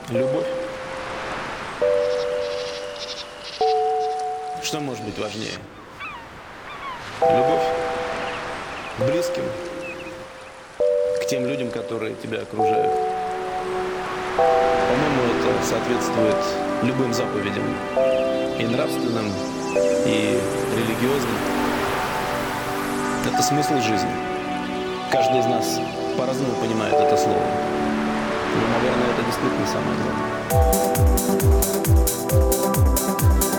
Любовь. Что может быть важнее? Любовь к близким, к тем людям, которые тебя окружают. По-моему, это соответствует любым заповедям, и нравственным, и религиозным. Это смысл жизни. Каждый из нас по-разному понимает это слово. Но, наверное, это действительно самое главное.